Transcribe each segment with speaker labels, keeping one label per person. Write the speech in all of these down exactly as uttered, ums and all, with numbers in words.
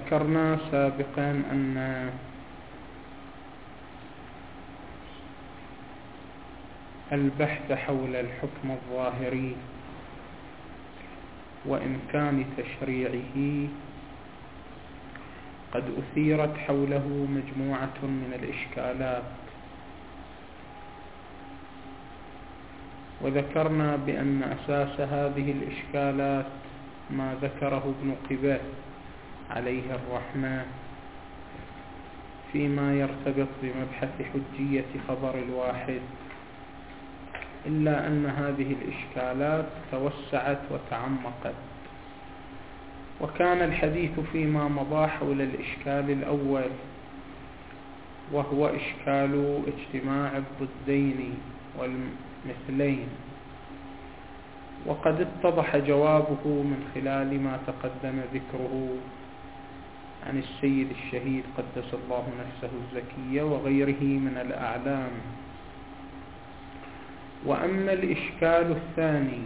Speaker 1: ذكرنا سابقا أن البحث حول الحكم الظاهري وإمكان تشريعه قد أثيرت حوله مجموعة من الإشكالات، وذكرنا بأن أساس هذه الإشكالات ما ذكره ابن قباه عليه الرحمة فيما يرتبط بمبحث حجية خبر الواحد، إلا أن هذه الإشكالات توسعت وتعمقت. وكان الحديث فيما مضى حول الإشكال الأول، وهو إشكال اجتماع الضدين والمثلين، وقد اتضح جوابه من خلال ما تقدم ذكره عن السيد الشهيد قدس الله نفسه الزكية وغيره من الأعلام. وأما الإشكال الثاني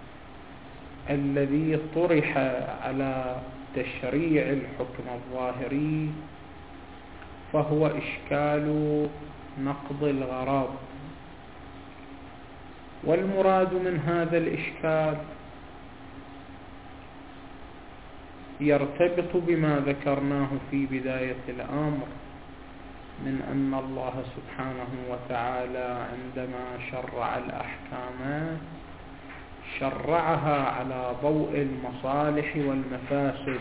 Speaker 1: الذي طرح على تشريع الحكم الظاهري فهو إشكال نقض الغرض. والمراد من هذا الإشكال يرتبط بما ذكرناه في بداية الأمر من أن الله سبحانه وتعالى عندما شرع الأحكام شرعها على ضوء المصالح والمفاسد،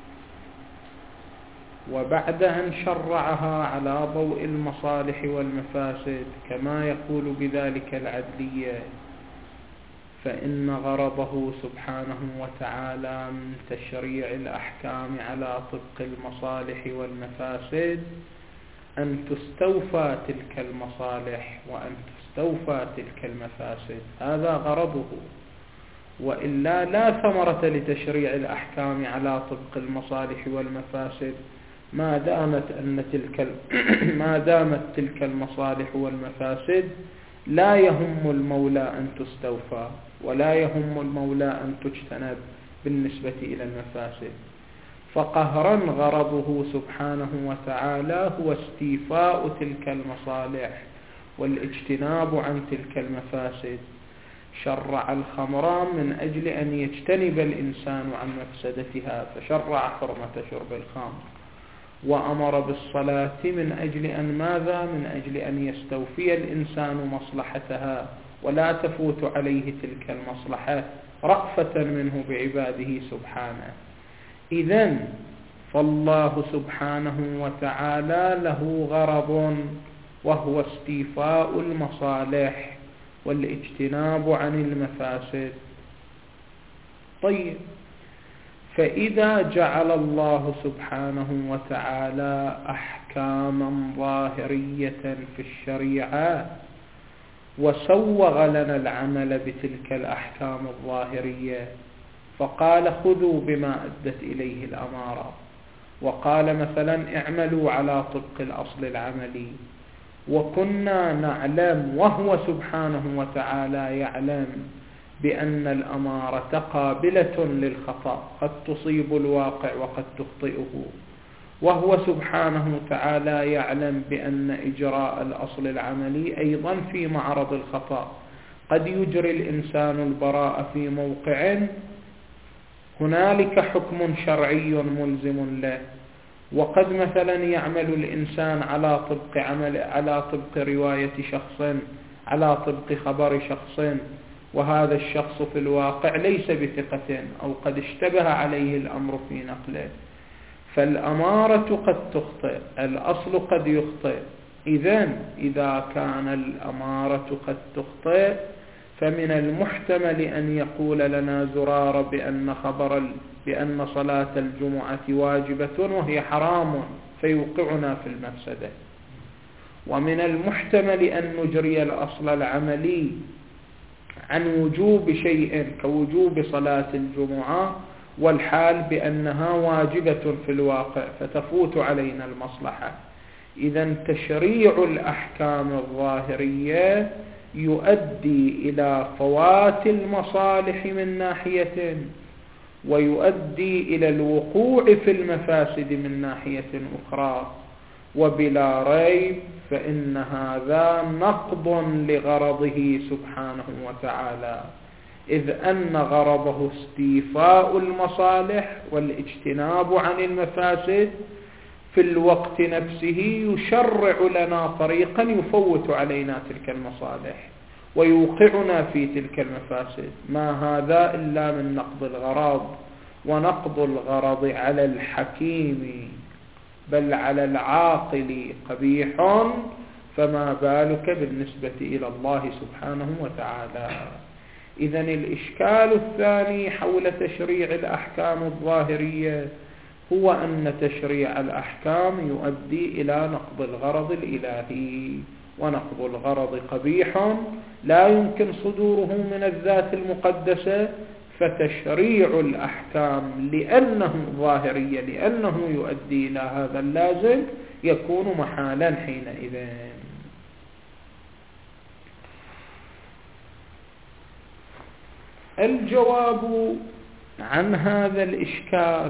Speaker 1: وبعد أن شرعها على ضوء المصالح والمفاسد كما يقول بذلك العدلية، فإن غرضه سبحانه وتعالى من تشريع الأحكام على طبق المصالح والمفاسد أن تستوفى تلك المصالح وأن تستوفى تلك المفاسد، هذا غرضه. وإلا لا ثمرة لتشريع الأحكام على طبق المصالح والمفاسد ما دامت أن تلك ما دامت تلك المصالح والمفاسد لا يهم المولى أن تستوفى ولا يهم المولى أن تجتنب بالنسبة إلى المفاسد. فقهرا غرضه سبحانه وتعالى هو استيفاء تلك المصالح والاجتناب عن تلك المفاسد. شرع الخمر من أجل أن يجتنب الإنسان عن مفسدتها فشرع حرمة شرب الخمر، وأمر بالصلاة من أجل أن ماذا؟ من أجل أن يستوفي الإنسان مصلحتها ولا تفوت عليه تلك المصلحة رأفة منه بعباده سبحانه. إذن فالله سبحانه وتعالى له غرض وهو استيفاء المصالح والاجتناب عن المفاسد. طيب، فإذا جعل الله سبحانه وتعالى أحكاما ظاهرية في الشريعة وسوغ لنا العمل بتلك الأحكام الظاهرية، فقال خذوا بما أدت إليه الأمارة، وقال مثلا اعملوا على طبق الأصل العملي، وكنا نعلم وهو سبحانه وتعالى يعلم بأن الأمارة قابلة للخطأ، قد تصيب الواقع وقد تخطئه، وهو سبحانه وتعالى يعلم بأن إجراء الأصل العملي أيضا في معرض الخطأ، قد يجري الإنسان البراءة في موقع هنالك حكم شرعي ملزم له، وقد مثلا يعمل الإنسان على طبق عمل على طبق رواية شخص على طبق خبر شخص، وهذا الشخص في الواقع ليس بثقة أو قد اشتبه عليه الأمر في نقله، فالأمارة قد تخطئ، الأصل قد يخطئ. إذن إذا كان الأمارة قد تخطئ فمن المحتمل أن يقول لنا زرار بأن خبر بأن صلاة الجمعة واجبة وهي حرام فيوقعنا في المفسدة، ومن المحتمل أن نجري الأصل العملي عن وجوب شيء كوجوب صلاة الجمعة والحال بأنها واجبة في الواقع فتفوت علينا المصلحة. إذن تشريع الأحكام الظاهرية يؤدي إلى فوات المصالح من ناحية ويؤدي إلى الوقوع في المفاسد من ناحية أخرى، وبلا ريب فإن هذا نقض لغرضه سبحانه وتعالى، إذ أن غرضه استيفاء المصالح والاجتناب عن المفاسد، في الوقت نفسه يشرع لنا طريقا يفوت علينا تلك المصالح ويوقعنا في تلك المفاسد. ما هذا إلا من نقض الغرض، ونقض الغرض على الحكيم بل على العاقل قبيح، فما بالك بالنسبة إلى الله سبحانه وتعالى. إذن الإشكال الثاني حول تشريع الأحكام الظاهرية هو أن تشريع الأحكام يؤدي إلى نقض الغرض الإلهي، ونقض الغرض قبيح لا يمكن صدوره من الذات المقدسة، فتشريع الأحكام لأنه ظاهرية لأنه يؤدي إلى هذا اللازم يكون محالا حينئذ. الجواب عن هذا الإشكال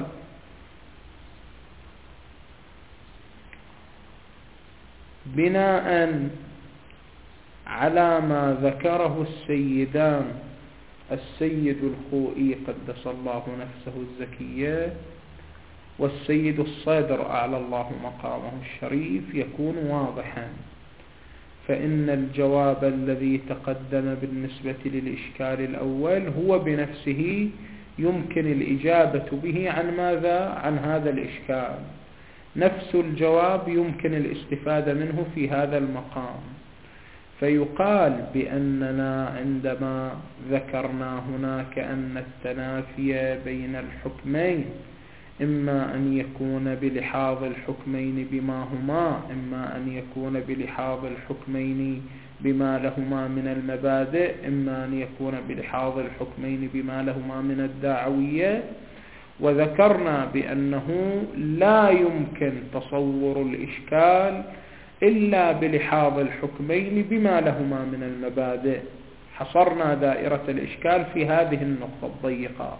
Speaker 1: بناء على ما ذكره السيدان السيد الخوئي قدس الله نفسه الزكية والسيد الصدر أعلى الله مقامه الشريف يكون واضحا، فإن الجواب الذي تقدم بالنسبة للإشكال الأول هو بنفسه يمكن الإجابة به عن ماذا؟ عن هذا الإشكال. نفس الجواب يمكن الاستفادة منه في هذا المقام، فيقال بأننا عندما ذكرنا هناك أن التنافي بين الحكمين إما أن يكون بلحاظ الحكمين بما هما، إما أن يكون بلحاظ الحكمين بما لهما من المبادئ، إما أن يكون بلحاظ الحكمين بما لهما من الدعوية، وذكرنا بأنه لا يمكن تصور الإشكال إلا بلحاظ الحكمين بما لهما من المبادئ. حصرنا دائرة الإشكال في هذه النقطة الضيقة،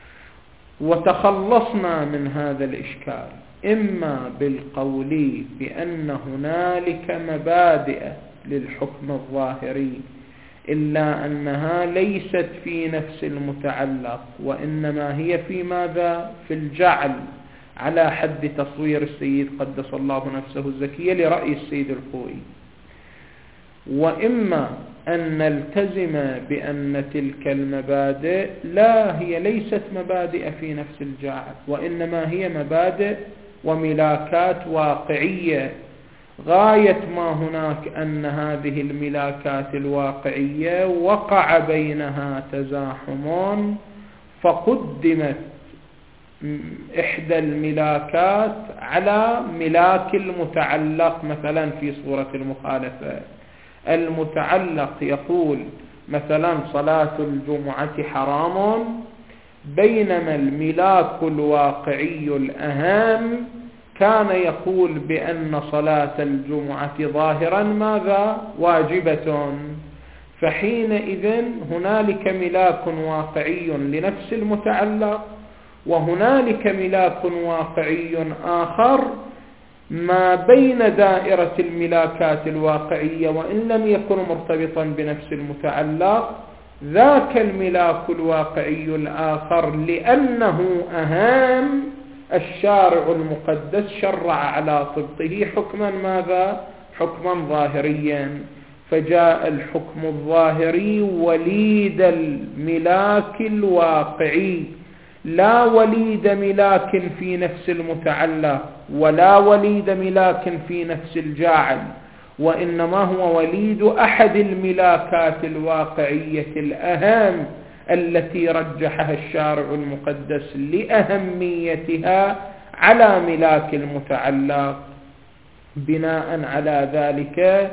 Speaker 1: وتخلصنا من هذا الإشكال إما بالقول بأن هنالك مبادئ للحكم الظاهري إلا أنها ليست في نفس المتعلق، وإنما هي في ماذا؟ في الجعل، على حد تصوير السيد قدس الله نفسه الزكية لرأي السيد الخوئي. وإما أن نلتزم بأن تلك المبادئ لا هي ليست مبادئ في نفس الجعل، وإنما هي مبادئ وملاكات واقعية، غاية ما هناك أن هذه الملاكات الواقعية وقع بينها تزاحم، فقدمت إحدى الملاكات على ملاك المتعلق. مثلا في صورة المخالفة المتعلق يقول مثلا صلاة الجمعة حرام، بينما الملاك الواقعي الأهم كان يقول بأن صلاة الجمعة ظاهرا ماذا؟ واجبة. فحينئذ هنالك ملاك واقعي لنفس المتعلق، وهنالك ملاك واقعي آخر ما بين دائرة الملاكات الواقعية وإن لم يكن مرتبطا بنفس المتعلق. ذاك الملاك الواقعي الآخر لأنه أهم، الشارع المقدس شرع على طبقه حكما ماذا؟ حكما ظاهريا، فجاء الحكم الظاهري وليد الملاك الواقعي، لا وليد ملاك في نفس المتعلق ولا وليد ملاك في نفس الجاعل، وإنما هو وليد أحد الملاكات الواقعية الأهم التي رجحها الشارع المقدس لأهميتها على ملاك المتعلق. بناء على ذلك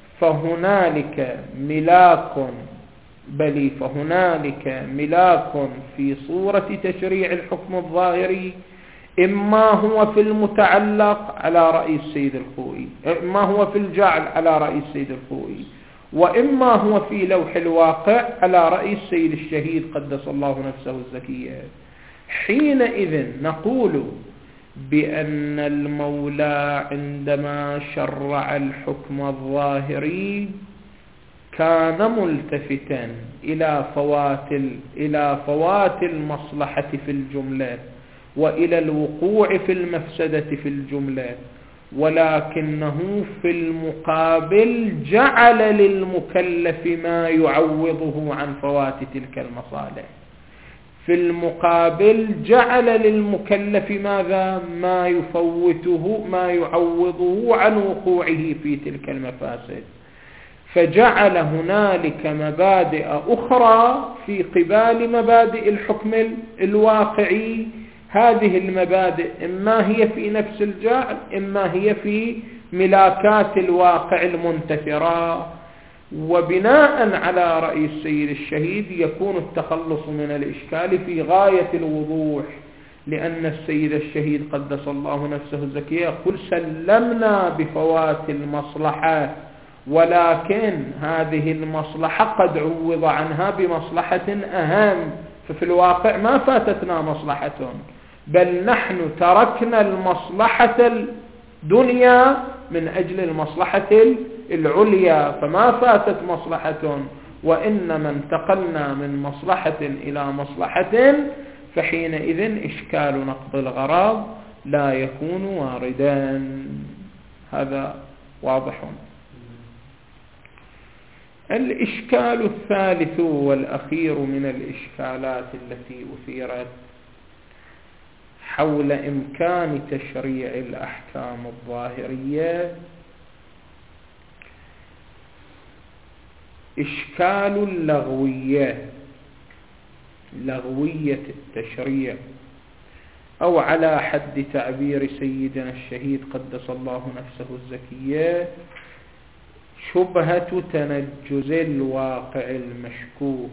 Speaker 1: فهنالك ملاك بل فهنالك ملاك في صورة تشريع الحكم الظاهري، إما هو في المتعلق على رأي السيد الخوئي، إما هو في الجعل على رأي السيد الخوئي، وإما هو في لوح الواقع على رأي السيد الشهيد قدس الله نفسه الزكية. حينئذ نقول بأن المولى عندما شرع الحكم الظاهري كان ملتفتا إلى فوات إلى فوات المصلحة في الجملة وإلى الوقوع في المفسدة في الجملة، ولكنه في المقابل جعل للمكلف ما يعوضه عن فوات تلك المصالح. في المقابل جعل للمكلف ماذا؟ ما يفوته ما يعوضه عن وقوعه في تلك المفاسد، فجعل هنالك مبادئ أخرى في قبال مبادئ الحكم الواقعي. هذه المبادئ إما هي في نفس الجعل إما هي في ملاكات الواقع المنتثرة. وبناء على رأي السيد الشهيد يكون التخلص من الإشكال في غاية الوضوح، لأن السيد الشهيد قدس الله نفسه الزكية يقول سلمنا بفوات المصلحة، ولكن هذه المصلحة قد عوض عنها بمصلحة أهم، ففي الواقع ما فاتتنا مصلحة، بل نحن تركنا المصلحة الدنيا من أجل المصلحة العليا، فما فاتت مصلحة، وإنما انتقلنا من مصلحة إلى مصلحة، فحينئذ إشكال نقض الغرض لا يكون واردا. هذا واضح. الإشكال الثالث والأخير من الإشكالات التي أثيرت حول إمكان تشريع الأحكام الظاهرية إشكال اللغوية، لغوية التشريع، أو على حد تعبير سيدنا الشهيد قدس الله نفسه الزكية شبهة تنجز الواقع المشكوك.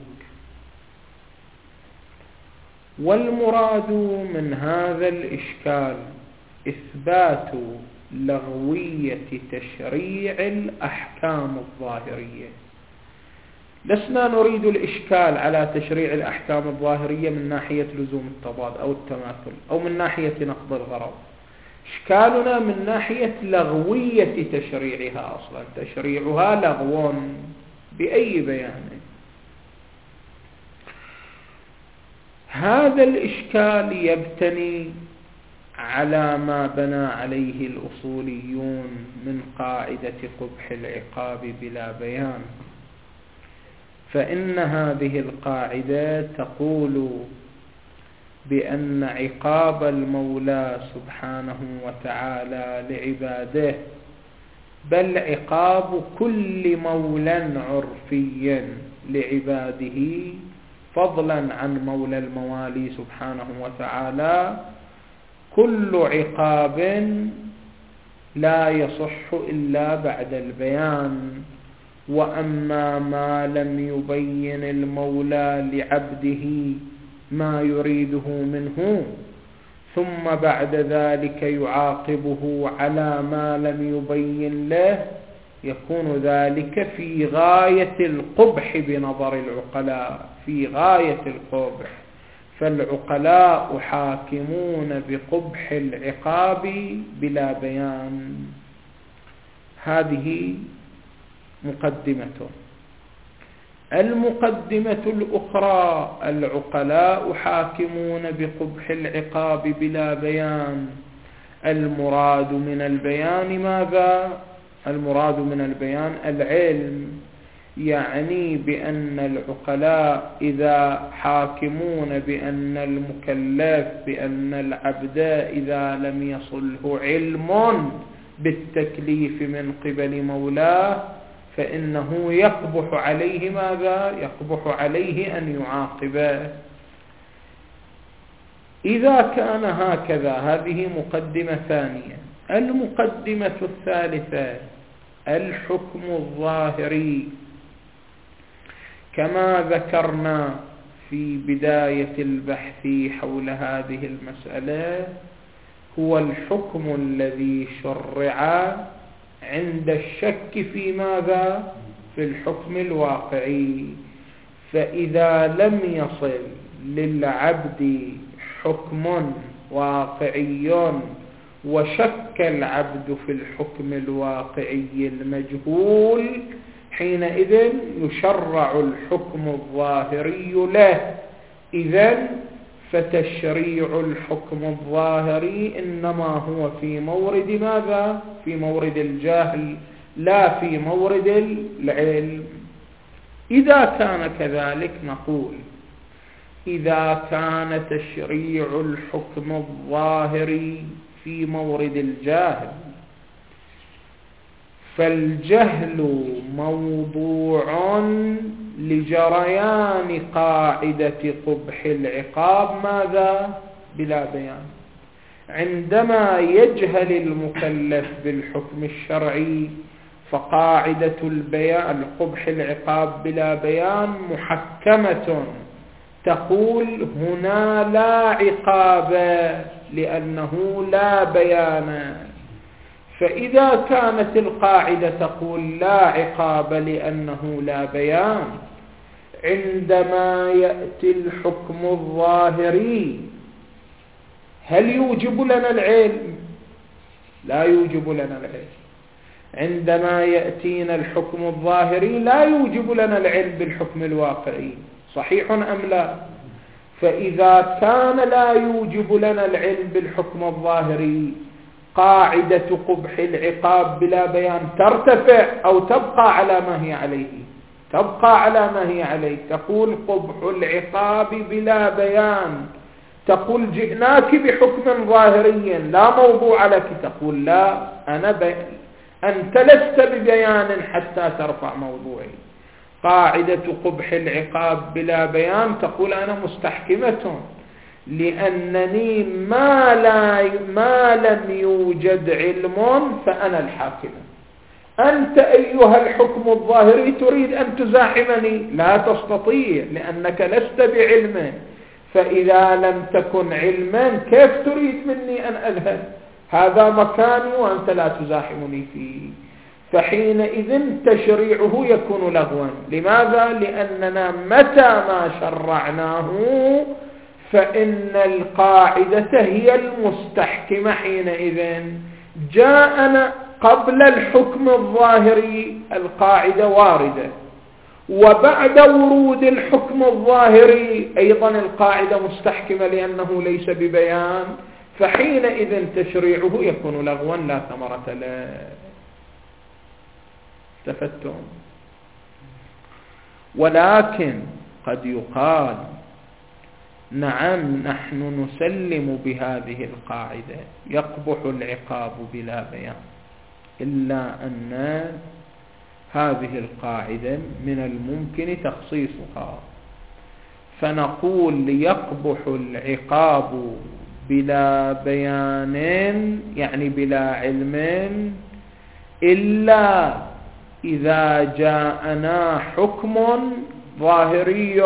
Speaker 1: والمراد من هذا الإشكال إثبات لغوية تشريع الأحكام الظاهرية. لسنا نريد الإشكال على تشريع الأحكام الظاهرية من ناحية لزوم التضاد أو التماثل أو من ناحية نقض الغرض، إشكالنا من ناحية لغوية تشريعها. أصلا تشريعها لغو بأي بيان. هذا الإشكال يبتني على ما بنى عليه الأصوليون من قاعدة قبح العقاب بلا بيان. فإن هذه القاعدة تقول بأن عقاب المولى سبحانه وتعالى لعباده، بل عقاب كل مولى عرفي لعباده فضلا عن مولى الموالي سبحانه وتعالى، كل عقاب لا يصح إلا بعد البيان. وأما ما لم يبين المولى لعبده ما يريده منه ثم بعد ذلك يعاقبه على ما لم يبين له، يكون ذلك في غاية القبح بنظر العقلاء، في غاية القبح. فالعقلاء حاكمون بقبح العقاب بلا بيان. هذه مقدمة. المقدمة الأخرى: العقلاء حاكمون بقبح العقاب بلا بيان. المراد من البيان ماذا؟ المراد من البيان العلم، يعني بأن العقلاء إذا حاكمون بأن المكلف بأن العبد إذا لم يصله علم بالتكليف من قبل مولاه فإنه يقبح عليه ماذا؟ يقبح عليه أن يعاقبه. إذا كان هكذا، هذه مقدمة ثانية. المقدمة الثالثة: الحكم الظاهري كما ذكرنا في بداية البحث حول هذه المسألة هو الحكم الذي شرع عند الشك في ماذا؟ في الحكم الواقعي. فإذا لم يصل للعبد حكم واقعي وشك العبد في الحكم الواقعي المجهول، حينئذ يشرع الحكم الظاهري له. إذن فتشريع الحكم الظاهري إنما هو في مورد ماذا؟ في مورد الجهل لا في مورد العلم. إذا كان كذلك نقول إذا كان تشريع الحكم الظاهري في مورد الجهل فالجهل موضوع لجريان قاعدة قبح العقاب ماذا؟ بلا بيان. عندما يجهل المكلف بالحكم الشرعي فقاعدة البيان القبح العقاب بلا بيان محكمة، تقول هنا لا عقاب لأنه لا بيان. فإذا كانت القاعدة تقول لا عقاب لأنه لا بيان، عندما يأتي الحكم الظاهري هل يوجب لنا العلم؟ لا يوجب لنا العلم. عندما يأتينا الحكم الظاهري لا يوجب لنا العلم بالحكم الواقعي، صحيح أم لا؟ فإذا كان لا يوجب لنا العلم بالحكم الظاهري، قاعدة قبح العقاب بلا بيان ترتفع أو تبقى على ما هي عليه؟ تبقى على ما هي عليه. تقول قبح العقاب بلا بيان، تقول جئناك بحكم ظاهري لا موضوع لك، تقول لا أنا بي... أنت لست ببيان حتى ترفع موضوعي. قاعدة قبح العقاب بلا بيان تقول أنا مستحكمة لأنني ما, لا ما لم يوجد علم فأنا الحاكم. أنت أيها الحكم الظاهري تريد أن تزاحمني، لا تستطيع لأنك لست بعلم. فإذا لم تكن علما كيف تريد مني أن أذهب؟ هذا مكاني وأنت لا تزاحمني فيه. فحينئذ تشريعه يكون لغوا. لماذا؟ لأننا متى ما شرعناه فإن القاعدة هي المستحكمة. حينئذ جاءنا قبل الحكم الظاهري القاعدة واردة، وبعد ورود الحكم الظاهري أيضا القاعدة مستحكمة لأنه ليس ببيان. فحينئذ تشريعه يكون لغوا لا ثمرة له. استفدتم؟ ولكن قد يقال نعم نحن نسلم بهذه القاعدة يقبح العقاب بلا بيان، إلا أن هذه القاعدة من الممكن تخصيصها، فنقول يقبح العقاب بلا بيان يعني بلا علم إلا إذا جاءنا حكم ظاهري،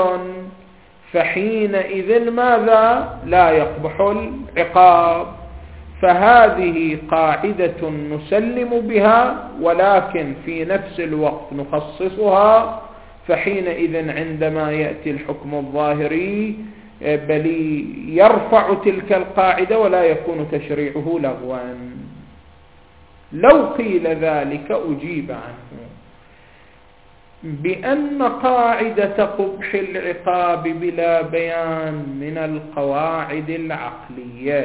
Speaker 1: فحينئذ ماذا؟ لا يقبح العقاب. فهذه قاعدة نسلم بها ولكن في نفس الوقت نخصصها. فحينئذ عندما يأتي الحكم الظاهري بل يرفع تلك القاعدة ولا يكون تشريعه لغوا. لو قيل ذلك أجيب عنه بأن قاعدة قبح العقاب بلا بيان من القواعد العقلية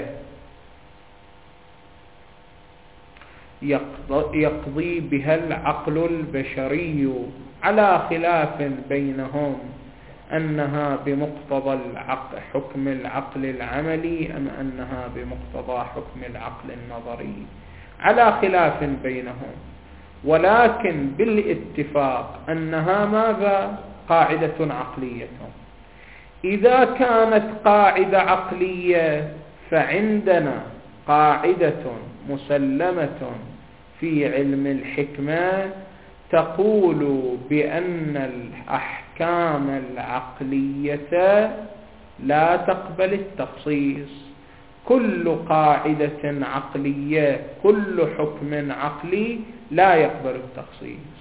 Speaker 1: يقضي بها العقل البشري، على خلاف بينهم أنها بمقتضى العقل حكم العقل العملي أم أنها بمقتضى حكم العقل النظري، على خلاف بينهم. ولكن بالاتفاق أنها ماذا؟ قاعدة عقلية. إذا كانت قاعدة عقلية فعندنا قاعدة مسلمة في علم الحكمة تقول بأن الأحكام العقلية لا تقبل التخصيص. كل قاعدة عقلية كل حكم عقلي لا يقبل التخصيص.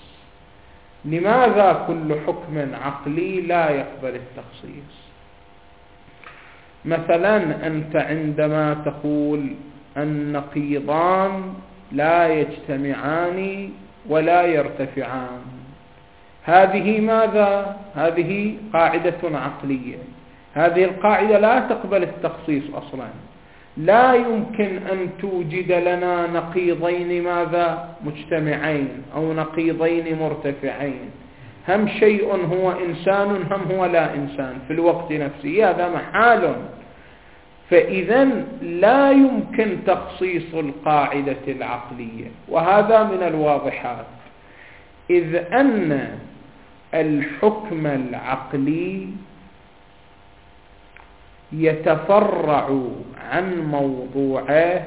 Speaker 1: لماذا كل حكم عقلي لا يقبل التخصيص؟ مثلا أنت عندما تقول النقيضان لا يجتمعان ولا يرتفعان، هذه ماذا؟ هذه قاعدة عقلية. هذه القاعدة لا تقبل التخصيص أصلا. لا يمكن أن توجد لنا نقيضين ماذا؟ مجتمعين أو نقيضين مرتفعين. هم شيء هو إنسان هم هو لا إنسان في الوقت نفسه، هذا محال. فإذا لا يمكن تخصيص القاعدة العقلية، وهذا من الواضحات، إذ أن الحكم العقلي يتفرع عن موضوعه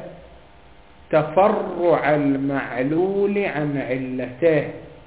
Speaker 1: تفرع المعلول عن علته.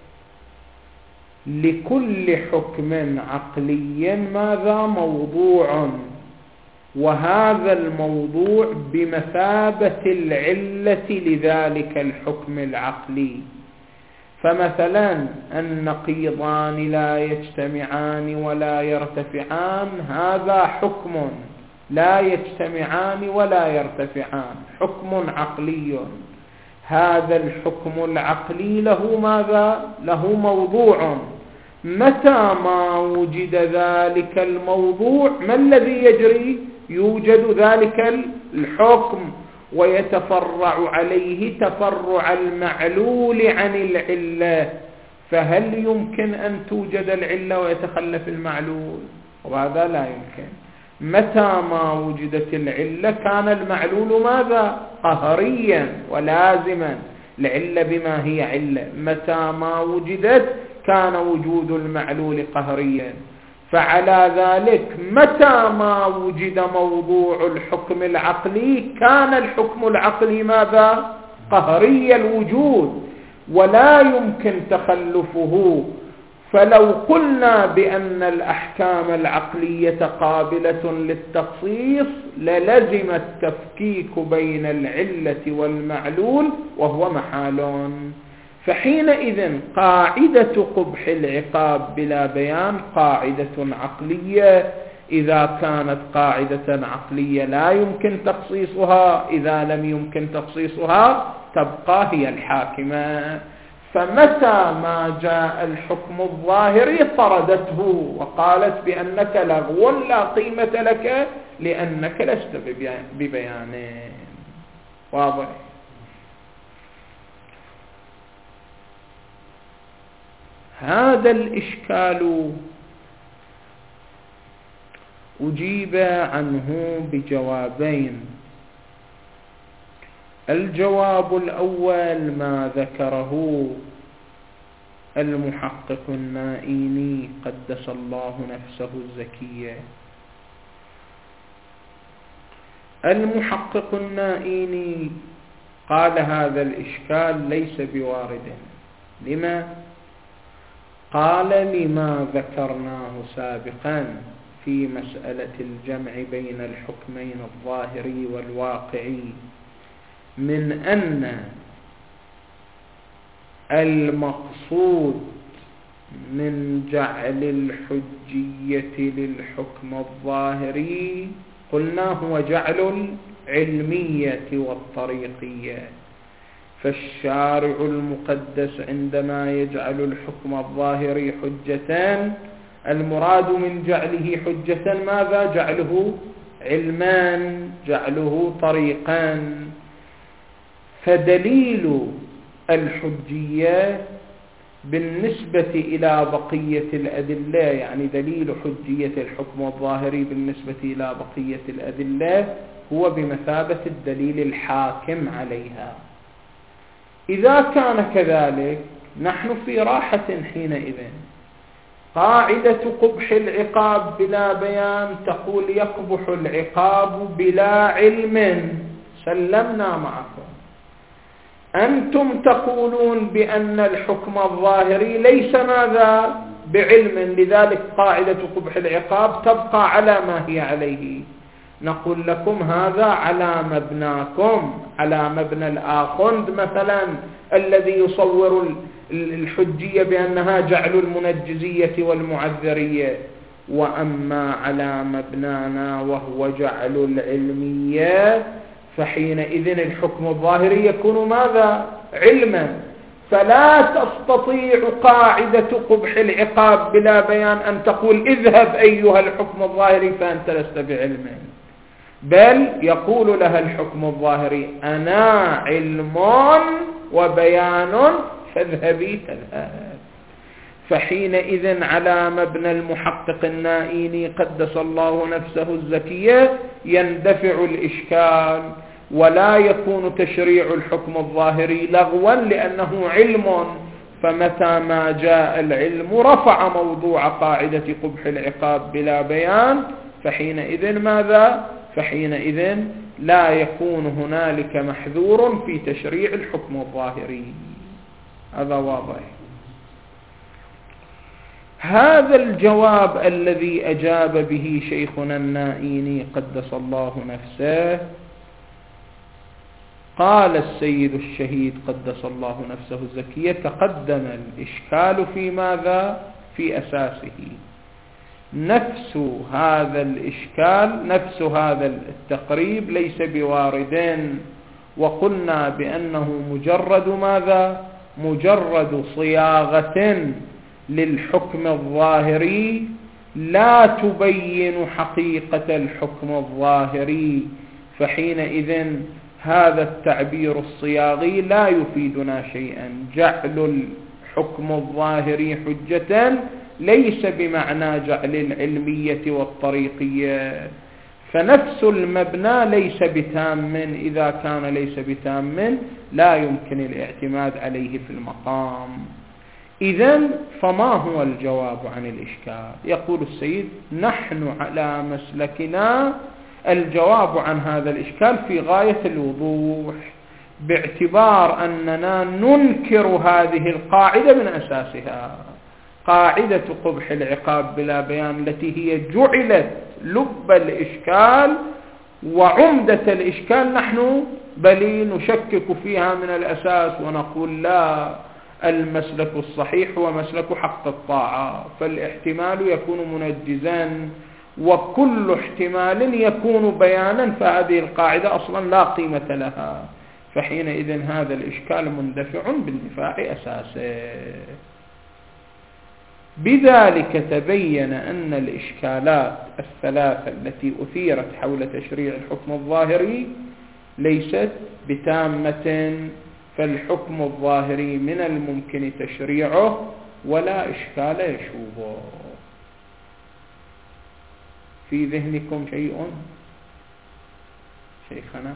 Speaker 1: لكل حكم عقلي ماذا؟ موضوع، وهذا الموضوع بمثابة العلة لذلك الحكم العقلي. فمثلا النقيضان لا يجتمعان ولا يرتفعان، هذا حكم لا يجتمعان ولا يرتفعان، حكم عقلي. هذا الحكم العقلي له ماذا؟ له موضوع. متى ما وجد ذلك الموضوع ما الذي يجري؟ يوجد ذلك الحكم ويتفرع عليه تفرع المعلول عن العلة. فهل يمكن أن توجد العلة ويتخلف المعلول؟ وهذا لا يمكن. متى ما وجدت العلة كان المعلول ماذا؟ قهريا ولازما. العلة بما هي علة، متى ما وجدت كان وجود المعلول قهريا. فعلى ذلك متى ما وجد موضوع الحكم العقلي كان الحكم العقلي ماذا؟ قهري الوجود ولا يمكن تخلفه. فلو قلنا بأن الأحكام العقلية قابلة للتخصيص للزم التفكيك بين العلة والمعلول، وهو محال. فحينئذ قاعدة قبح العقاب بلا بيان قاعدة عقلية. إذا كانت قاعدة عقلية لا يمكن تخصيصها، إذا لم يمكن تخصيصها تبقى هي الحاكمة. فمتى ما جاء الحكم الظاهري طردته وقالت بأنك لغو لا قيمة لك لأنك لست ببيان. واضح؟ هذا الإشكال أجيب عنه بجوابين. الجواب الأول ما ذكره المحقق النائيني قدس الله نفسه الزكية. المحقق النائيني قال هذا الإشكال ليس بوارد. لما؟ قال لما ذكرناه سابقا في مسألة الجمع بين الحكمين الظاهري والواقعي، من أن المقصود من جعل الحجية للحكم الظاهري قلنا هو جعل العلمية والطريقية. فالشارع المقدس عندما يجعل الحكم الظاهري حجتان المراد من جعله حجة ماذا؟ جعله علمان، جعله طريقان. فدليل الحجية بالنسبة إلى بقية الأدلة، يعني دليل حجية الحكم الظاهري بالنسبة إلى بقية الأدلة هو بمثابة الدليل الحاكم عليها. إذا كان كذلك نحن في راحة حينئذ. قاعدة قبح العقاب بلا بيان تقول يقبح العقاب بلا علم، سلمنا معكم. أنتم تقولون بأن الحكم الظاهري ليس ماذا؟ بعلم، لذلك قاعدة قبح العقاب تبقى على ما هي عليه. نقول لكم هذا على مبناكم، على مبنى الآخند مثلا الذي يصور الحجية بأنها جعل المنجزية والمعذرية. وأما على مبنانا وهو جعل العلمية فحينئذ الحكم الظاهري يكون ماذا؟ علما. فلا تستطيع قاعدة قبح العقاب بلا بيان أن تقول اذهب أيها الحكم الظاهري فأنت لست بعلم، بل يقول لها الحكم الظاهري أنا علم وبيان فاذهبي تذهب. فحينئذ على مبنى المحقق النائيني قدس الله نفسه الزكية يندفع الإشكال، ولا يكون تشريع الحكم الظاهري لغوا لأنه علم، فمتى ما جاء العلم رفع موضوع قاعدة قبح العقاب بلا بيان، فحينئذ ماذا؟ فحينئذ لا يكون هنالك محذور في تشريع الحكم الظاهري. هذا واضح. هذا الجواب الذي أجاب به شيخنا النائيني قدس الله نفسه، قال السيد الشهيد قدس الله نفسه الزكية تقدم الإشكال في ماذا؟ في أساسه. نفس هذا الإشكال، نفس هذا التقريب ليس بوارد، وقلنا بأنه مجرد ماذا؟ مجرد صياغة للحكم الظاهري لا تبين حقيقة الحكم الظاهري، فحينئذ هذا التعبير الصياغي لا يفيدنا شيئا. جعل الحكم الظاهري حجة ليس بمعنى جعل العلمية والطريقية، فنفس المبنى ليس بتام، إذا كان ليس بتام لا يمكن الاعتماد عليه في المقام. إذن فما هو الجواب عن الإشكال؟ يقول السيد نحن على مسلكنا الجواب عن هذا الإشكال في غاية الوضوح، باعتبار أننا ننكر هذه القاعدة من أساسها، قاعدة قبح العقاب بلا بيان التي هي جعلت لب الإشكال وعمدة الإشكال، نحن بل نشكك فيها من الأساس ونقول لا، المسلك الصحيح هو مسلك حق الطاعة، فالاحتمال يكون منجزا وكل احتمال يكون بيانا، فهذه القاعدة أصلا لا قيمة لها، فحينئذ هذا الإشكال مندفع باندفاع أساسه. بذلك تبين أن الإشكالات الثلاثة التي أثيرت حول تشريع الحكم الظاهري ليست بتامة، فالحكم الظاهري من الممكن تشريعه ولا إشكال يشوبه. في ذهنكم شيء شيخنا؟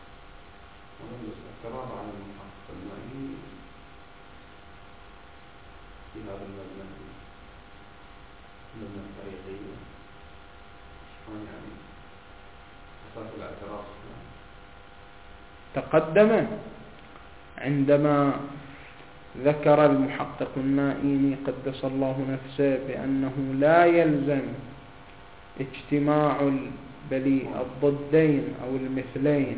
Speaker 2: في هذا المبنى من الطريقية شلون يعني أساس الاعتراف
Speaker 1: تقدم عندما ذكر المحقق النائيني قدس الله نفسه بأنه لا يلزم اجتماع الضدين أو المثلين،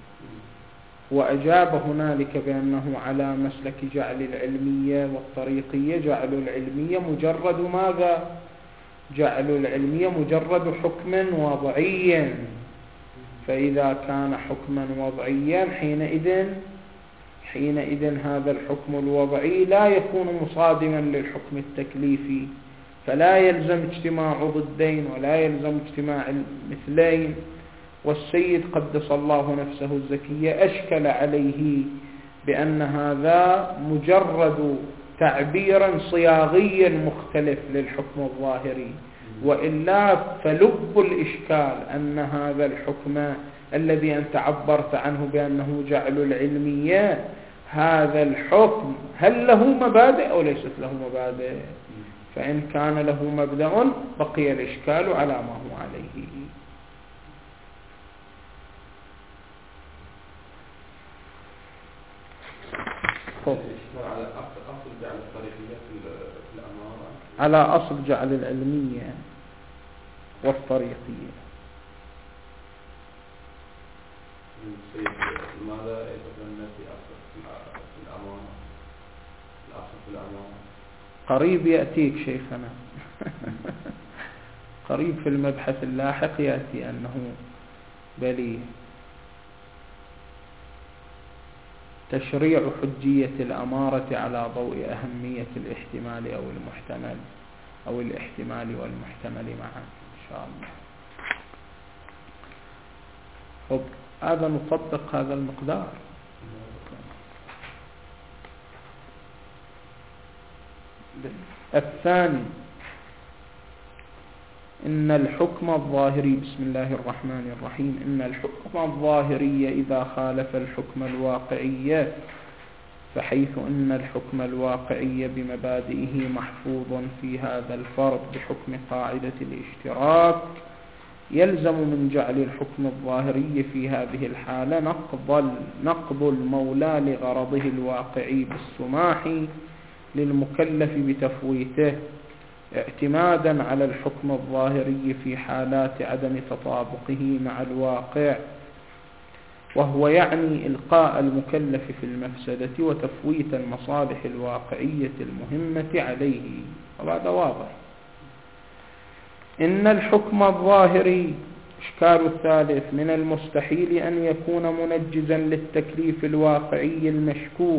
Speaker 1: وأجاب هنالك بأنه على مسلك جعل العلمية والطريقية. جعل العلمية مجرد ماذا؟ جعل العلمية مجرد حكم وضعي، فإذا كان حكما وضعيا حينئذ حينئذ هذا الحكم الوضعي لا يكون مصادما للحكم التكليفي، فلا يلزم اجتماع ضدين ولا يلزم اجتماع المثلين. والسيد قدس الله نفسه الزكية أشكل عليه بأن هذا مجرد تعبير صياغي مختلف للحكم الظاهري، وإلا فلب الإشكال أن هذا الحكم الذي أنت عبرت عنه بأنه جعل العلمية، هذا الحكم هل له مبادئ أو ليست له مبادئ؟ فإن كان له مبدأ بقي الإشكال على ما هو عليه.
Speaker 2: على أصل جعل الطريقية في الأمارة،
Speaker 1: على أصل جعل العلمية والطريقية.
Speaker 2: ماذا يتبنى في أصل في الأمارة؟ الأصل في الأمارة
Speaker 1: قريب يأتيك شيخنا. قريب في المبحث اللاحق يأتي أنه بلي تشريع حجية الأمارة على ضوء أهمية الاحتمال أو المحتمل أو الاحتمال والمحتمل معا إن شاء الله. طب هذا نطبق هذا المقدار. الثاني إن الحكم الظاهري، بسم الله الرحمن الرحيم، إن الحكم الظاهري إذا خالف الحكم الواقعي فحيث إن الحكم الواقعي بمبادئه محفوظ في هذا الفرض بحكم قاعدة الاشتراك، يلزم من جعل الحكم الظاهري في هذه الحالة نقض نقض المولى لغرضه الواقعي بالسماح للمكلف بتفويته، اعتمادا على الحكم الظاهري في حالات عدم تطابقه مع الواقع، وهو يعني إلقاء المكلف في المفسدة وتفويت المصالح الواقعية المهمة عليه. وهذا واضح. إن الحكم الظاهري، إشكال الثالث، من المستحيل أن يكون منجزا للتكليف الواقعي المشكوك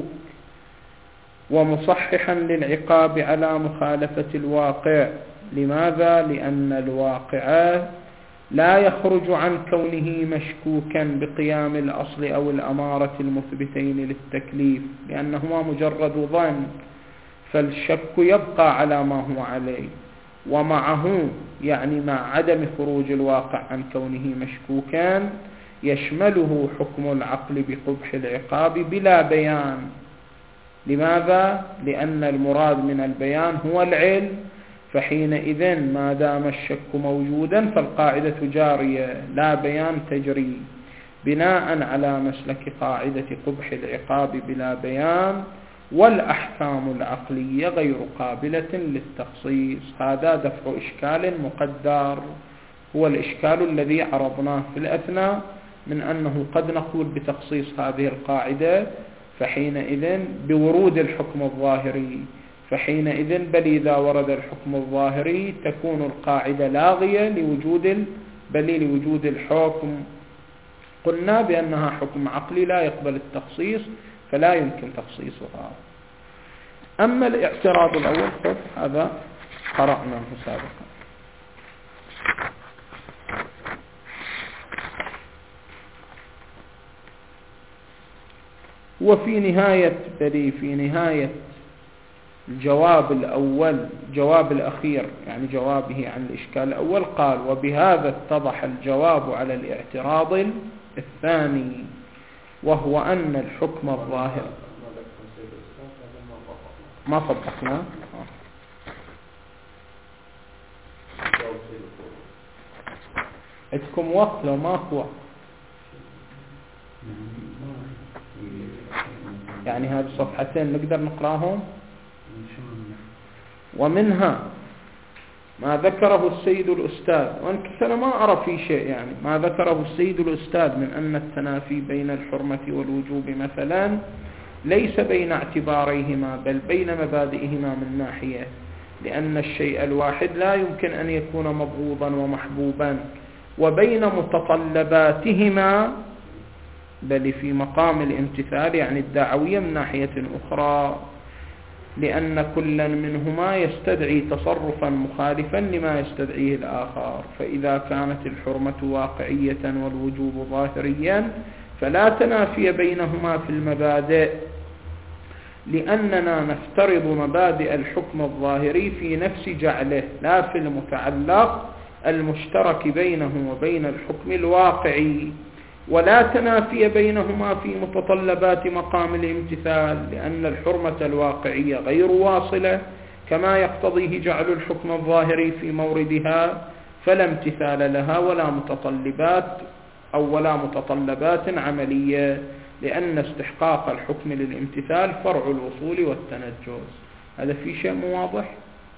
Speaker 1: ومصححا للعقاب على مخالفة الواقع. لماذا؟ لأن الواقع لا يخرج عن كونه مشكوكا بقيام الأصل أو الأمارة المثبتين للتكليف، لأنهما مجرد ظن، فالشك يبقى على ما هو عليه، ومعه يعني مع عدم خروج الواقع عن كونه مشكوكا يشمله حكم العقل بقبح العقاب بلا بيان. لماذا؟ لأن المراد من البيان هو العلم، فحينئذ ما دام الشك موجودا فالقاعدة جارية لا بيان تجري، بناء على مسلك قاعدة قبح العقاب بلا بيان، والأحكام العقلية غير قابلة للتخصيص. هذا دفع إشكال مقدر، هو الإشكال الذي عرضناه في الأثناء من أنه قد نقول بتخصيص هذه القاعدة فحينئذ بورود الحكم الظاهري، فحينئذ بل إذا ورد الحكم الظاهري تكون القاعدة لاغية لوجود بل لوجود الحكم. قلنا بأنها حكم عقلي لا يقبل التخصيص فلا يمكن تخصيصها. أما الاعتراض الأول هذا قرأناه سابقا. وفي نهاية بل في نهاية الجواب الأول، جواب الأخير يعني جوابه عن الإشكال الأول، قال: وبهذا اتضح الجواب على الاعتراض الثاني، وهو أن الحكم الظاهر ما طبقنا. عندكم وقت لو ما هو يعني هذه صفحتين نقدر نقراهم. ومنها ما ذكره السيد الأستاذ، وأن أنا ما أرى في شيء يعني ما ذكره السيد الأستاذ من أن التنافي بين الحرمة والوجوب مثلا ليس بين اعتباريهما بل بين مبادئهما من ناحية، لأن الشيء الواحد لا يمكن أن يكون مبغوضا ومحبوبا، وبين متطلباتهما بل في مقام الامتثال يعني الدعوية من ناحية أخرى، لأن كل منهما يستدعي تصرفا مخالفا لما يستدعيه الآخر. فإذا كانت الحرمة واقعية والوجوب ظاهريا فلا تنافي بينهما في المبادئ، لأننا نفترض مبادئ الحكم الظاهري في نفس جعله لا في المتعلق المشترك بينه وبين الحكم الواقعي، ولا تنافي بينهما في متطلبات مقام الامتثال، لأن الحرمة الواقعية غير واصلة كما يقتضيه جعل الحكم الظاهري في موردها، فلا امتثال لها ولا متطلبات أو ولا متطلبات عملية، لأن استحقاق الحكم للامتثال فرع الوصول والتنجز. هذا في شيء مو واضح؟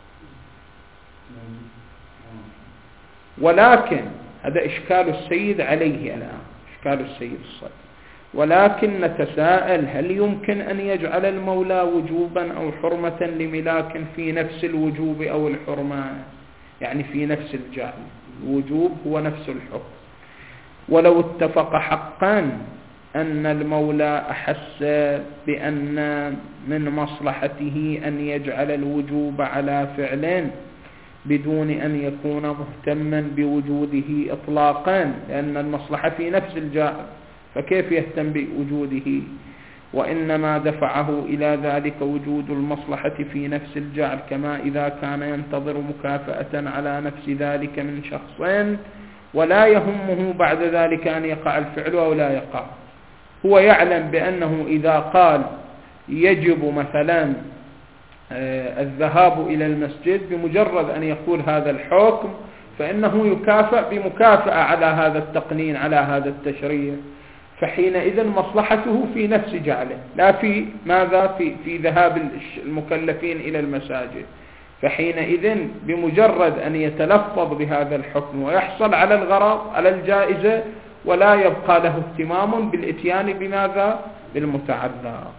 Speaker 1: ولكن هذا إشكال السيد عليه الآن، إشكال السيد الصدر. ولكن نتساءل: هل يمكن أن يجعل المولى وجوبا أو حرمة لملاك في نفس الوجوب أو الحرمة؟ يعني في نفس الجعل، الوجوب هو نفس الحكم. ولو اتفق حقا أن المولى أحس بأن من مصلحته أن يجعل الوجوب على فعل بدون أن يكون مهتما بوجوده إطلاقا، لأن المصلحة في نفس الجعل، فكيف يهتم بوجوده؟ وإنما دفعه إلى ذلك وجود المصلحة في نفس الجعل، كما إذا كان ينتظر مكافأة على نفس ذلك من شخصين ولا يهمه بعد ذلك أن يقع الفعل أو لا يقع. هو يعلم بأنه إذا قال يجب مثلا الذهاب إلى المسجد، بمجرد أن يقول هذا الحكم فإنه يكافأ بمكافأة على هذا التقنين، على هذا التشريع، فحينئذ مصلحته في نفس جعله، لا في ماذا في, في ذهاب المكلفين إلى المساجد. فحينئذ بمجرد أن يتلفظ بهذا الحكم ويحصل على الغرض، على الجائزة، ولا يبقى له اهتمام بالاتيان بماذا؟ بالمتعلق.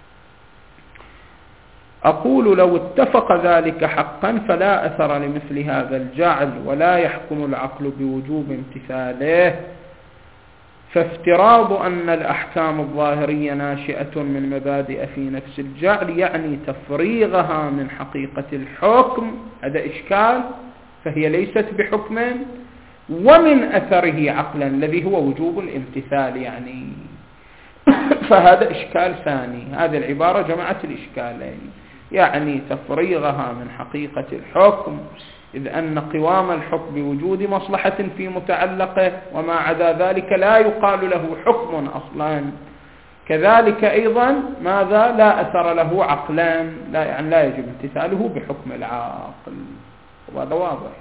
Speaker 1: أقول لو اتفق ذلك حقا فلا أثر لمثل هذا الجعل، ولا يحكم العقل بوجوب امتثاله. فافتراض أن الأحكام الظاهرية ناشئة من مبادئ في نفس الجعل يعني تفريغها من حقيقة الحكم، هذا إشكال، فهي ليست بحكم، ومن أثره عقلا الذي هو وجوب الامتثال يعني فهذا إشكال ثاني. هذه العبارة جمعت الإشكالين، يعني تفريغها من حقيقة الحكم، إذ أن قوام الحكم بوجود مصلحة في متعلقه، وما عدا ذلك لا يقال له حكم أصلا. كذلك أيضا ماذا؟ لا أثر له عقلان، لا يعني لا يجب امتثاله بحكم العاقل، وهذا واضح.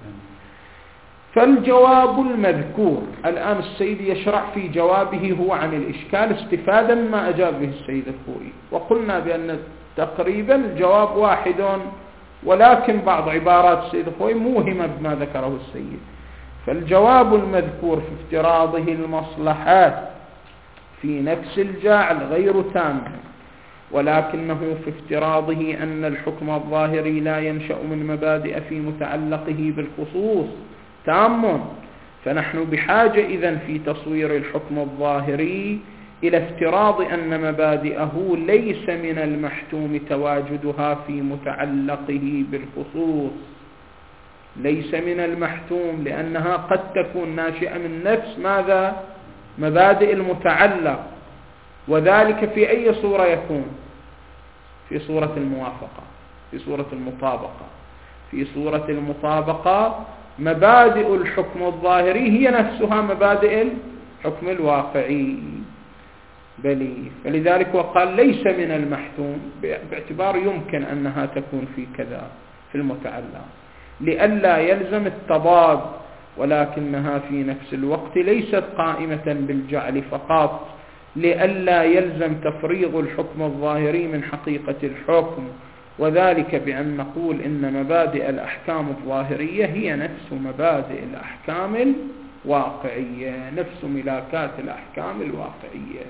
Speaker 1: فالجواب المذكور الآن السيد يشرع في جوابه هو عن الإشكال استفادا مما أجاب به السيد الخوئي، وقلنا بأن تقريبا الجواب واحد، ولكن بعض عبارات السيد الخوئي موهمة بما ذكره السيد. فالجواب المذكور في افتراضه المصلحات في نفس الجعل غير تام، ولكنه في افتراضه أن الحكم الظاهري لا ينشأ من مبادئ في متعلقه بالخصوص تام. فنحن بحاجة إذن في تصوير الحكم الظاهري إلى افتراض أن مبادئه ليس من المحتوم تواجدها في متعلقه بالخصوص، ليس من المحتوم، لأنها قد تكون ناشئة من نفس ماذا؟ مبادئ المتعلق. وذلك في أي صورة يكون؟ في صورة الموافقة، في صورة المطابقة. في صورة المطابقة مبادئ الحكم الظاهري هي نفسها مبادئ الحكم الواقعي بلي، فلذلك وقال ليس من المحتوم، باعتبار يمكن أنها تكون في كذا في المتعلق، لئلا يلزم التضاد، ولكنها في نفس الوقت ليست قائمة بالجعل فقط، لئلا يلزم تفريغ الحكم الظاهري من حقيقة الحكم، وذلك بأن نقول إن مبادئ الأحكام الظاهرية هي نفس مبادئ الأحكام الواقعية، نفس ملاكات الأحكام الواقعية.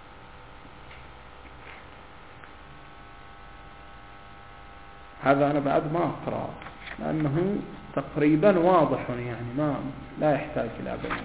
Speaker 1: هذا أنا بعد ما أقرأ لأنه تقريبا واضح، يعني ما لا يحتاج إلى بيان.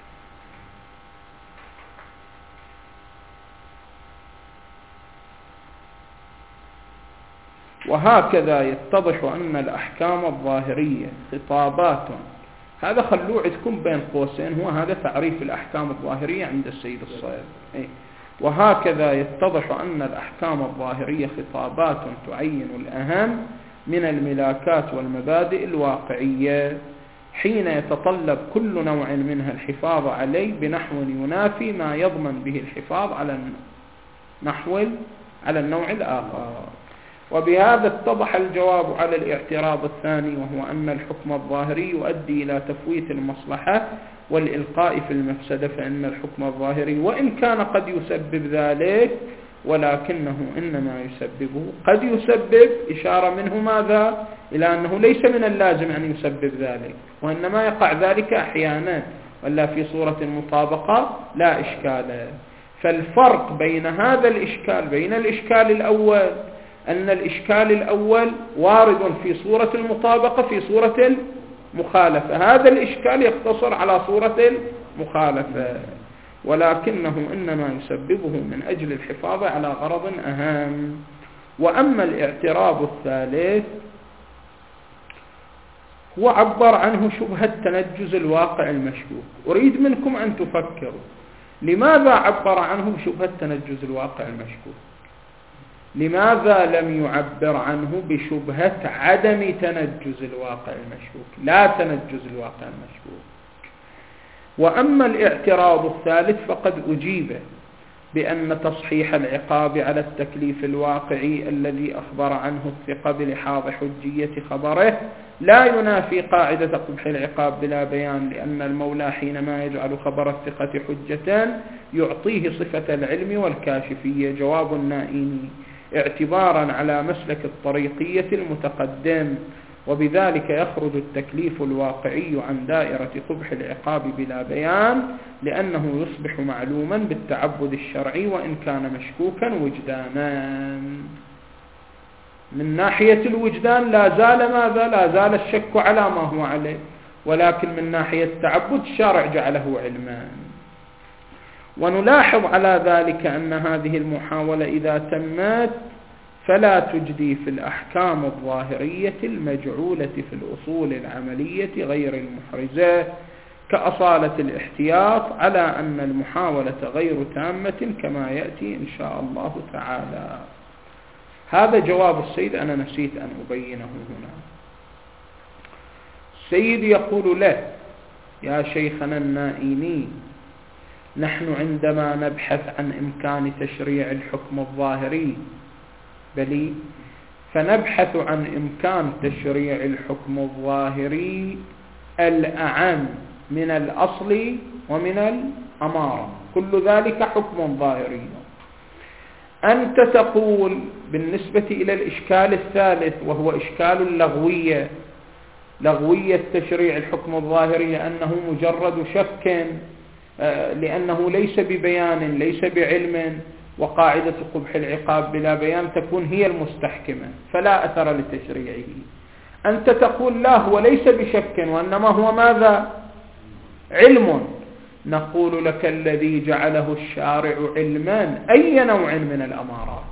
Speaker 1: وهكذا يتضح أن الأحكام الظاهرية خطابات، هذا خلوه عندكم بين قوسين، هو هذا تعريف الأحكام الظاهرية عند السيد الصيد. إيه؟ وهكذا يتضح أن الأحكام الظاهرية خطابات تعين الأهم من الملاكات والمبادئ الواقعية، حين يتطلب كل نوع منها الحفاظ عليه بنحو ينافي ما يضمن به الحفاظ على النحو على النوع الآخر. وبهذا اتضح الجواب على الاعتراض الثاني، وهو أن الحكم الظاهري يؤدي إلى تفويت المصلحة والإلقاء في المفسدة، فإن الحكم الظاهري وإن كان قد يسبب ذلك ولكنه إنما يسببه قد يسبب، إشارة منه ماذا؟ إلى أنه ليس من اللازم أن يسبب ذلك، وإنما يقع ذلك أحيانا، ولا في صورة المطابقة لا إشكال. فالفرق بين هذا الإشكال بين الإشكال الأول أن الإشكال الأول وارد في صورة المطابقة في صورة مخالفة. هذا الإشكال يقتصر على صورة المخالفة، ولكنه إنما يسببه من أجل الحفاظ على غرض أهم. وأما الاعتراض الثالث هو عبر عنه شبهة تنجز الواقع المشكوك. أريد منكم أن تفكروا لماذا عبر عنه بشبهة تنجز الواقع المشكوك؟ لماذا لم يعبر عنه بشبهة عدم تنجز الواقع المشكوك، لا تنجز الواقع المشكوك؟ وأما الاعتراض الثالث فقد أجيب بأن تصحيح العقاب على التكليف الواقعي الذي أخبر عنه الثقة بلحاظ حجية خبره لا ينافي قاعدة قبح العقاب بلا بيان، لأن المولى حينما يجعل خبر الثقة حجة يعطيه صفة العلم والكاشفية. جواب النائيني اعتبارا على مسلك الطريقية المتقدم، وبذلك يخرج التكليف الواقعي عن دائرة قبح العقاب بلا بيان، لأنه يصبح معلوما بالتعبد الشرعي وإن كان مشكوكا وجدانا. من ناحية الوجدان لا زال ماذا؟ لا زال الشك على ما هو عليه، ولكن من ناحية التعبد الشارع جعله علما. ونلاحظ على ذلك أن هذه المحاولة إذا تمت فلا تجدي في الأحكام الظاهرية المجعولة في الأصول العملية غير المحرزة كأصالة الاحتياط، على أن المحاولة غير تامة كما يأتي إن شاء الله تعالى. هذا جواب السيد، أنا نسيت أن أبينه هنا. السيد يقول له: يا شيخنا النائيني، نحن عندما نبحث عن إمكان تشريع الحكم الظاهري بلي فنبحث عن إمكان تشريع الحكم الظاهري الأعم من الأصل ومن الأمارة، كل ذلك حكم ظاهري. أنت تقول بالنسبة إلى الإشكال الثالث وهو إشكال اللغوية، لغوية تشريع الحكم الظاهري، أنه مجرد شك لأنه ليس ببيان ليس بعلم، وقاعدة قبح العقاب بلا بيان تكون هي المستحكمة فلا أثر لتشريعه. أنت تقول لا، هو ليس بشك وإنما هو ماذا؟ علم. نقول لك الذي جعله الشارع علما أي نوع من الأمارات؟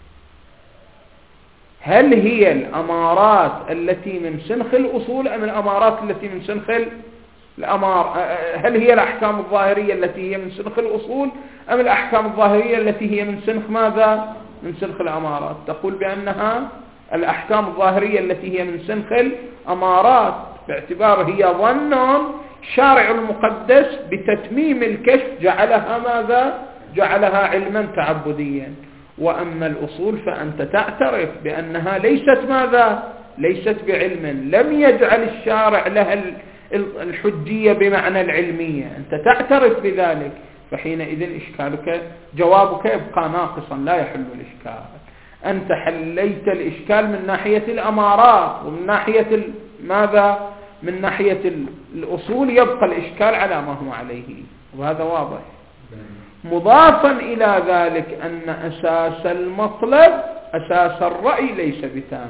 Speaker 1: هل هي الأمارات التي من سنخ الأصول أم الأمارات التي من سنخ الأمار؟ هل هي الأحكام الظاهرية التي هي من سنخ الأصول أم الأحكام الظاهرية التي هي من سنخ ماذا؟ من سنخ الأمارات. تقول بأنها الأحكام الظاهرية التي هي من سنخ الأمارات باعتبار هي ظن شارع المقدس بتتميم الكشف جعلها ماذا؟ جعلها علما تعبديا. وأما الأصول فأنت تعترف بأنها ليست ماذا؟ ليست بعلم، لم يجعل الشارع لها الحجية بمعنى العلمية، أنت تعترف بذلك، فحينئذ إشكالك جوابك يبقى ناقصا لا يحل الإشكال. أنت حليت الإشكال من ناحية الأمارات، ومن ناحية ماذا؟ من ناحية الأصول يبقى الإشكال على ما هو عليه، وهذا واضح. مضافا إلى ذلك أن أساس المطلب أساس الرأي ليس بتام،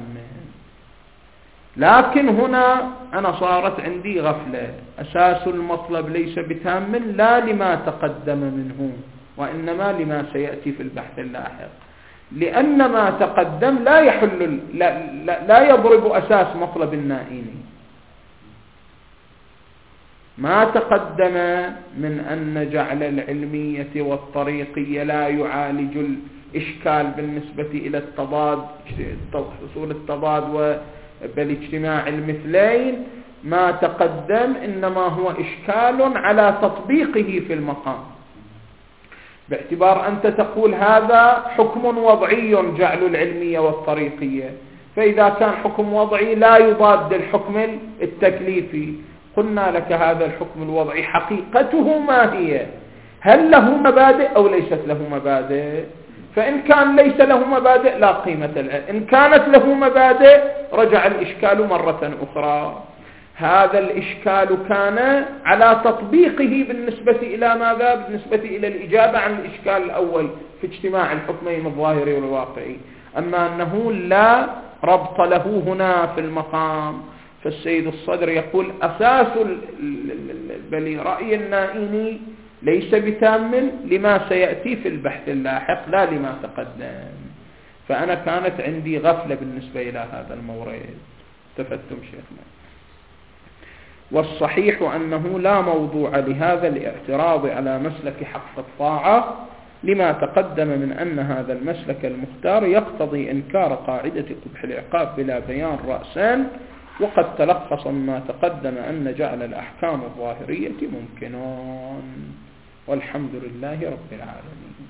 Speaker 1: لكن هنا أنا صارت عندي غفلة. أساس المطلب ليس بتام لا لما تقدم منه وإنما لما سيأتي في البحث اللاحق، لأن ما تقدم لا يحل لا, لا, لا يضرب أساس مطلب النائيني. ما تقدم من أن جعل العلمية والطريقية لا يعالج الإشكال بالنسبة إلى التضاد، حصول التضاد بالاجتماع المثلين، ما تقدم إنما هو إشكال على تطبيقه في المقام، باعتبار أنت تقول هذا حكم وضعي جعل العلمية والطريقية، فإذا كان حكم وضعي لا يضاد الحكم التكليفي. قلنا لك هذا الحكم الوضعي حقيقته ما هي؟ هل له مبادئ أو ليست له مبادئ؟ فإن كان ليس له مبادئ لا قيمة له، إن كانت له مبادئ رجع الإشكال مرة أخرى. هذا الإشكال كان على تطبيقه بالنسبة إلى ماذا؟ بالنسبة إلى الإجابة عن الإشكال الأول في اجتماع الحكمين الظاهري والواقعي، أما أنه لا ربط له هنا في المقام. فالسيد الصدر يقول أساس بل رأي النائني ليس بتام لما سيأتي في البحث اللاحق لا لما تقدم. فأنا كانت عندي غفلة بالنسبة إلى هذا المورد. تفتم شيخنا. والصحيح أنه لا موضوع لهذا الاعتراض على مسلك حق الطاعة لما تقدم من أن هذا المسلك المختار يقتضي إنكار قاعدة قبح العقاب بلا بيان رأسان، وقد تلخص ما تقدم أن جعل الأحكام الظاهرية ممكنون. والحمد لله رب العالمين.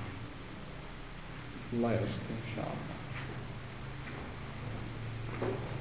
Speaker 1: الله يستر إن شاء الله.